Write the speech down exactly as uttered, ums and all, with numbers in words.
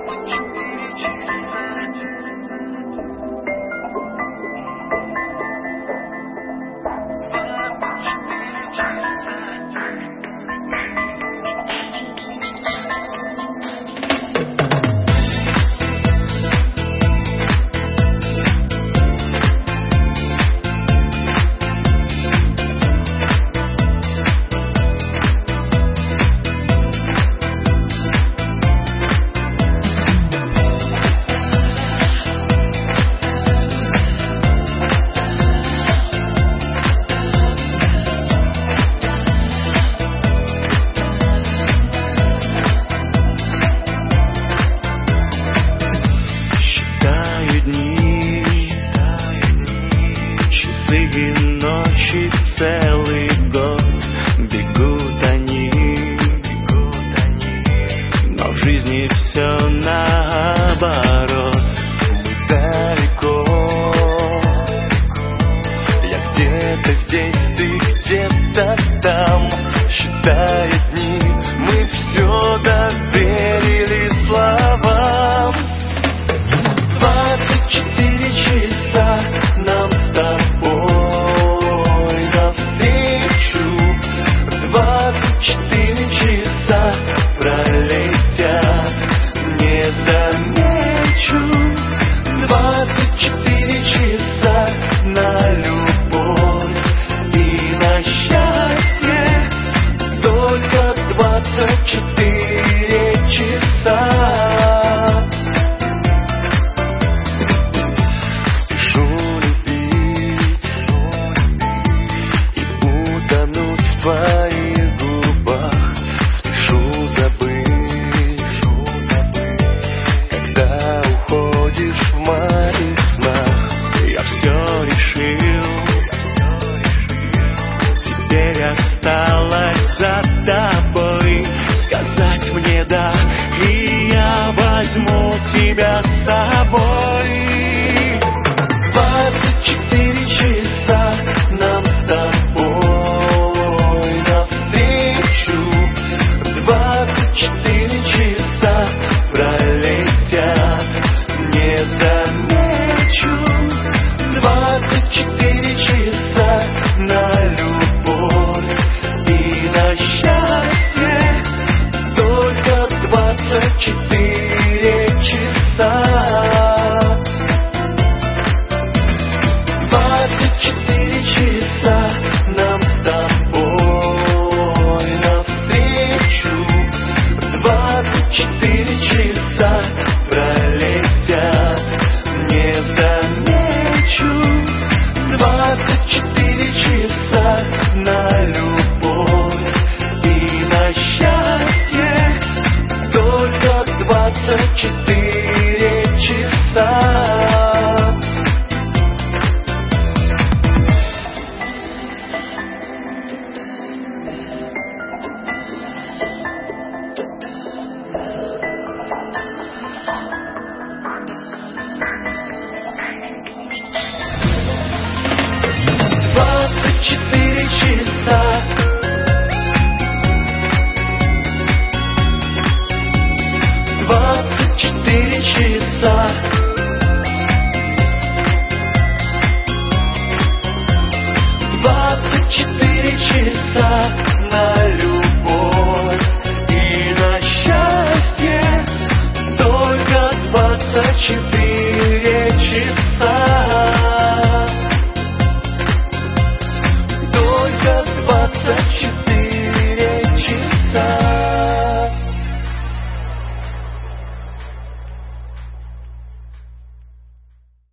Ночи целый год бегут они, но в жизни все наоборот. Мы далеко, я где-то здесь, ты где-то там. Считая дни, мы все доверили словам. Двадцать четыре часа нам с тобой четыре часа пролетят, не замечу. Двадцать четыре часа на любовь и на счастье, только двадцать четыре часа. Спешу любить и утонуть в твоих осталось за тобой сказать мне да, и я возьму тебя с собой. Двадцать четыре часа нам с тобой навстречу. Двадцать четыре часа пролетят, не замечу. Двадцать четыре часа на любовь и на счастье, только двадцать четыре часа. Двадцать четыре часа нам с тобой навстречу. Двадцать четыре часа пролетят, не замечу. Двадцать четыре часа на любовь и на счастье, только двадцать четыре часа. Двадцать четыре часа. Двадцать четыре часа. Двадцать четыре часа на любовь и на счастье, только двадцать четыре.